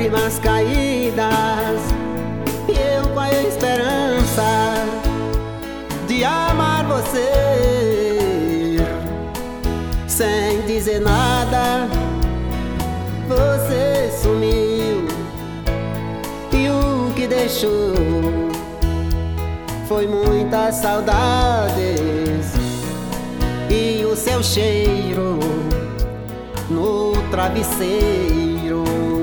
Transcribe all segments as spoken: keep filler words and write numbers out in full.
lágrimas caídas, e eu com a esperança de amar você. Sem dizer nada, você sumiu, e o que deixou foi muitas saudades e o seu cheiro no travesseiro.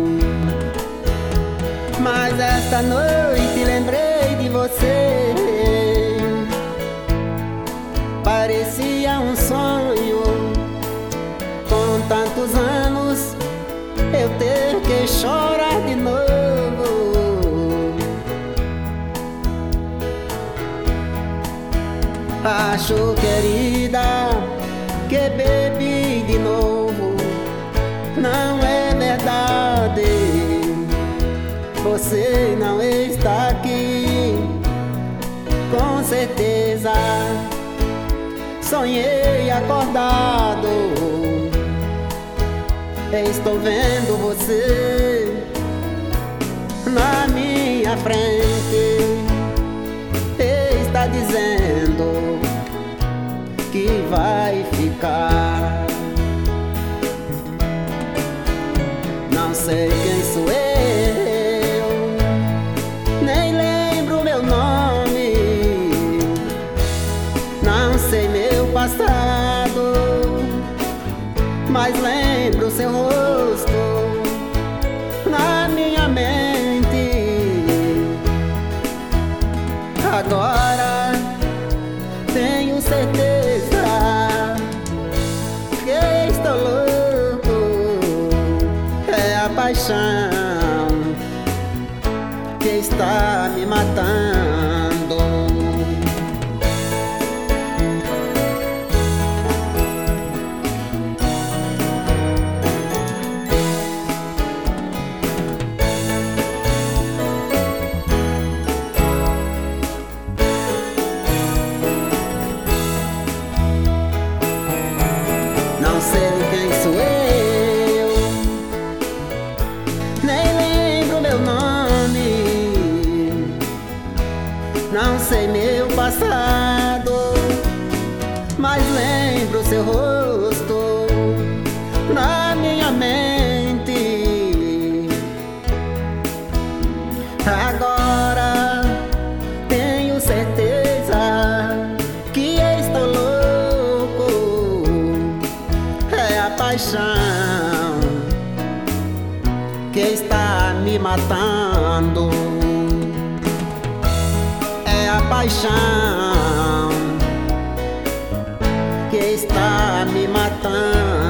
Mas esta noite lembrei de você, parecia um sonho, com tantos anos eu ter que chorar de novo. Acho, querida, que bebi de novo. Não é verdade, você não está aqui, com certeza. Sonhei acordado, estou vendo você na minha frente. Está dizendo que vai ficar. Não sei quem sou eu, nem lembro meu nome, não sei meu passado, mas lembro seu rosto na minha mente. Agora tenho certeza que estou louco, é a paixão que está me matando. Não sei quem sou eu, nem lembro meu nome, não sei meu passado, mas lembro seu rosto na minha mente. Agora tenho certeza que estou louco, é a paixão que está me matando. É a paixão que está me matando.